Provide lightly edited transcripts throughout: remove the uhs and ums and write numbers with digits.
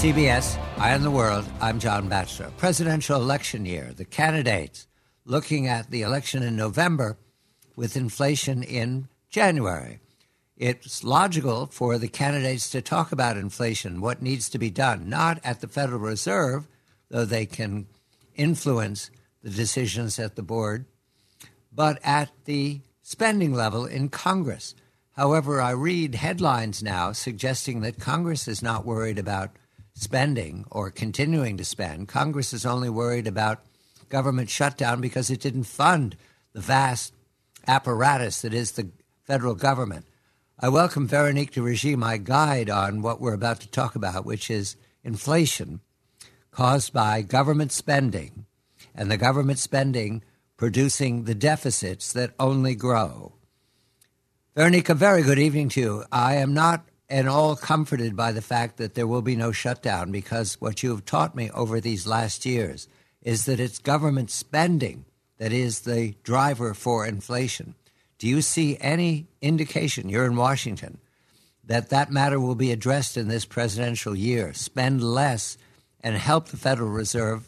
CBS, Eye on the World, I'm John Batchelor. Presidential election year, the candidates looking at the election in November with inflation in January. It's logical for the candidates to talk about inflation, what needs to be done, not at the Federal Reserve, though they can influence the decisions at the board, but at the spending level in Congress. However, I read headlines now suggesting that Congress is not worried about spending or continuing to spend. Congress is only worried about government shutdown because it didn't fund the vast apparatus that is the federal government. I welcome Veronique de Rugy, my guide on what we're about to talk about, which is inflation caused by government spending, and the government spending producing the deficits that only grow. Veronique, a very good evening to you. I am not at all comforted by the fact that there will be no shutdown, because what you have taught me over these last years is that it's government spending that is the driver for inflation. Do you see any indication, you're in Washington, that that matter will be addressed in this presidential year? Spend less and help the Federal Reserve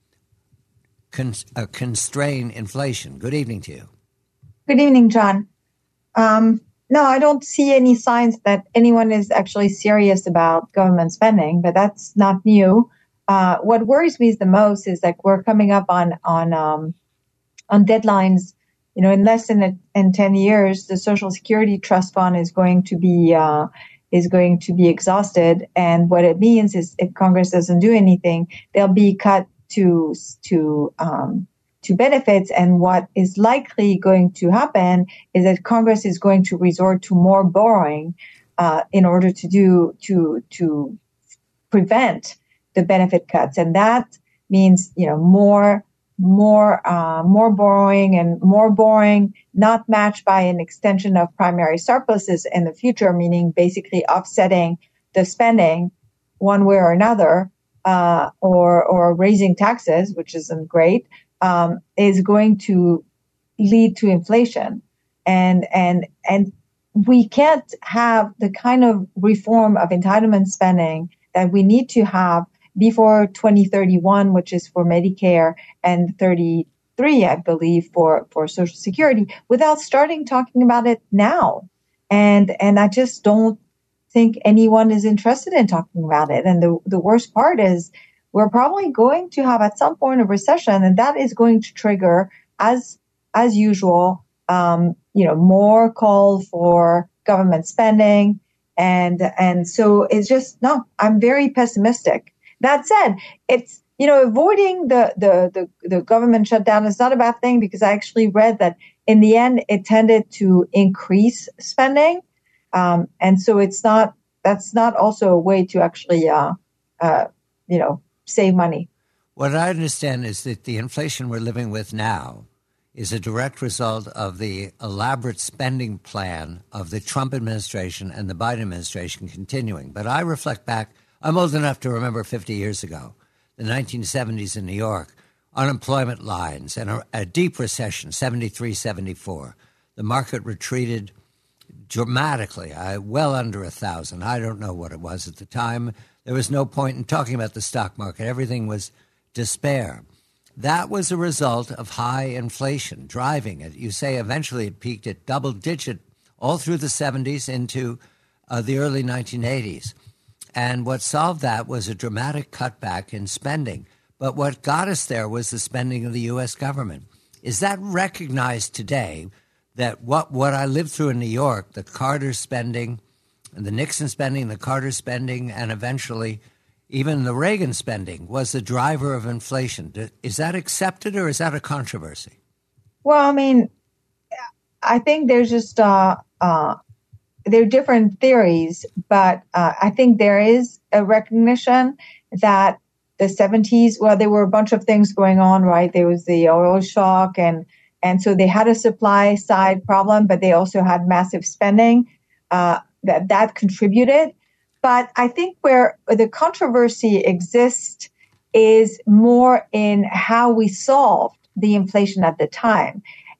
constrain inflation. Good evening to you. Good evening, John. No, I don't see any signs that anyone is actually serious about government spending, but that's not new. What worries me the most is that we're coming up on deadlines. You know, in less than 10 years, the Social Security Trust Fund is going to be exhausted, and what it means is if Congress doesn't do anything, they'll be cut to benefits. And what is likely going to happen is that Congress is going to resort to more borrowing in order to prevent the benefit cuts, and that means more borrowing, and more borrowing not matched by an extension of primary surpluses in the future, meaning basically offsetting the spending one way or another, or raising taxes, which isn't great, is going to lead to inflation. And we can't have the kind of reform of entitlement spending that we need to have before 2031, which is for Medicare, and 33, I believe, for Social Security, without starting talking about it now. And I just don't think anyone is interested in talking about it. And the worst part is we're probably going to have at some point a recession, and that is going to trigger, as usual, more call for government spending. And so it's just, no, I'm very pessimistic. That said, it's, avoiding the government shutdown is not a bad thing, because I actually read that in the end, it tended to increase spending. And so that's not also a way to actually, save money. What I understand is that the inflation we're living with now is a direct result of the elaborate spending plan of the Trump administration and the Biden administration continuing. But I reflect back, I'm old enough to remember 50 years ago, the 1970s in New York, unemployment lines and a deep recession, 73, 74. The market retreated dramatically, well under 1,000. I don't know what it was at the time. There was no point in talking about the stock market. Everything was despair. That was a result of high inflation driving it. You say eventually it peaked at double digit all through the 70s into the early 1980s. And what solved that was a dramatic cutback in spending. But what got us there was the spending of the U.S. government. Is that recognized today, that what I lived through in New York, the Carter spending, and the Nixon spending, the Carter spending, and eventually even the Reagan spending was the driver of inflation? Is that accepted, or is that a controversy? Well, I mean, I think there's just there are different theories, but I think there is a recognition that the 70s, well, there were a bunch of things going on, right? There was the oil shock, and so they had a supply side problem, but they also had massive spending that contributed. But I think where the controversy exists is more in how we solved the inflation at the time.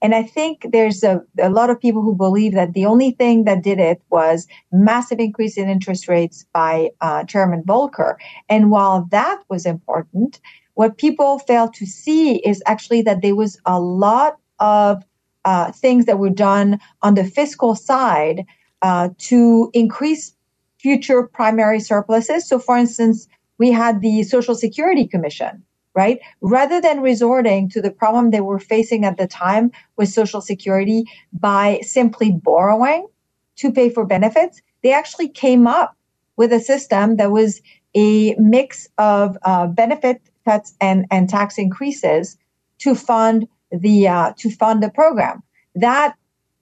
And I think there's a lot of people who believe that the only thing that did it was massive increase in interest rates by Chairman Volcker. And while that was important, what people fail to see is actually that there was a lot of things that were done on the fiscal side to increase future primary surpluses. So, for instance, we had the Social Security Commission, right? Rather than resorting to the problem they were facing at the time with Social Security by simply borrowing to pay for benefits, they actually came up with a system that was a mix of benefit cuts and tax increases to fund the program. That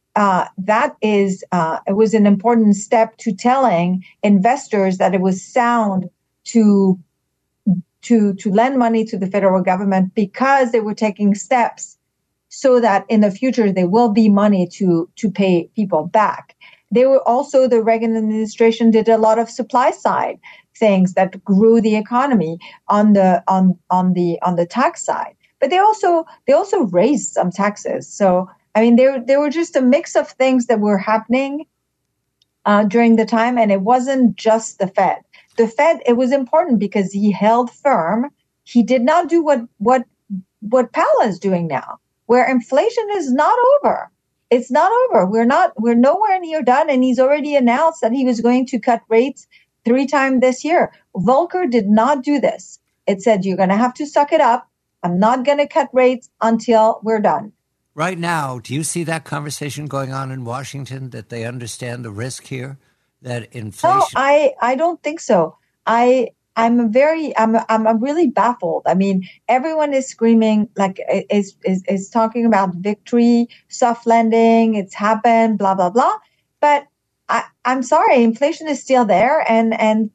it was an important step to telling investors that it was sound to lend money to the federal government because they were taking steps so that in the future there will be money to pay people back. They were also, the Reagan administration did a lot of supply side things that grew the economy on the tax side. But they also raised some taxes. So I mean, they were just a mix of things that were happening during the time, and it wasn't just the Fed. The Fed, it was important because he held firm. He did not do what Powell is doing now, where inflation is not over. It's not over. We're nowhere near done, and he's already announced that he was going to cut rates 3 times this year. Volcker did not do this. It said, you're going to have to suck it up. I'm not going to cut rates until we're done. Right now, do you see that conversation going on in Washington, that they understand the risk here, that inflation? No, I don't think so. I'm really baffled. I mean, everyone is screaming, like is talking about victory, soft landing, it's happened, blah blah blah. But I'm sorry, inflation is still there, and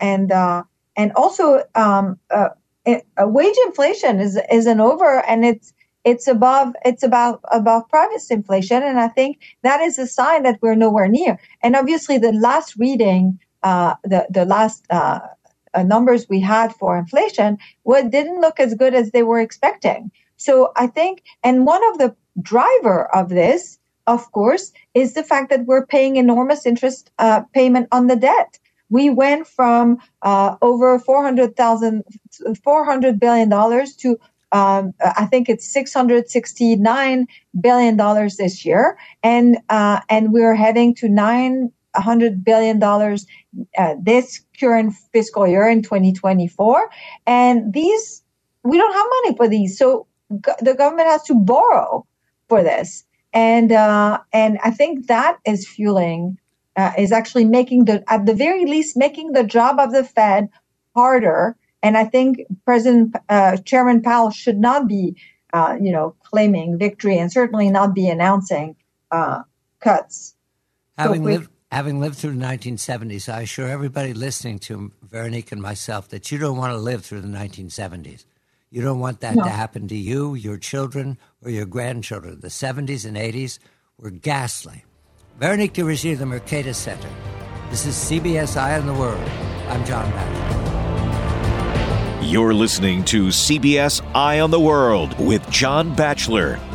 also wage inflation isn't over, and it's above private inflation, and I think that is a sign that we're nowhere near. And obviously, the last reading, the last numbers we had for inflation didn't look as good as they were expecting. So I think, and one of the driver of this, of course, is the fact that we're paying enormous interest payment on the debt. We went from over $400 billion to I think it's $669 billion this year, and we're heading to $900 billion this current fiscal year in 2024. And we don't have money for these, so the government has to borrow for this, and I think that is fueling, is actually making at the very least making the job of the Fed harder. And I think Chairman Powell should not be, claiming victory, and certainly not be announcing cuts. Having lived through the 1970s, I assure everybody listening to Veronique and myself that you don't want to live through the 1970s. You don't want that to happen to you, your children, or your grandchildren. The 70s and 80s were ghastly. Veronique de Rigier, the Mercatus Center. This is CBS Eye on the World. I'm John Batchelor. You're listening to CBS Eye on the World with John Batchelor.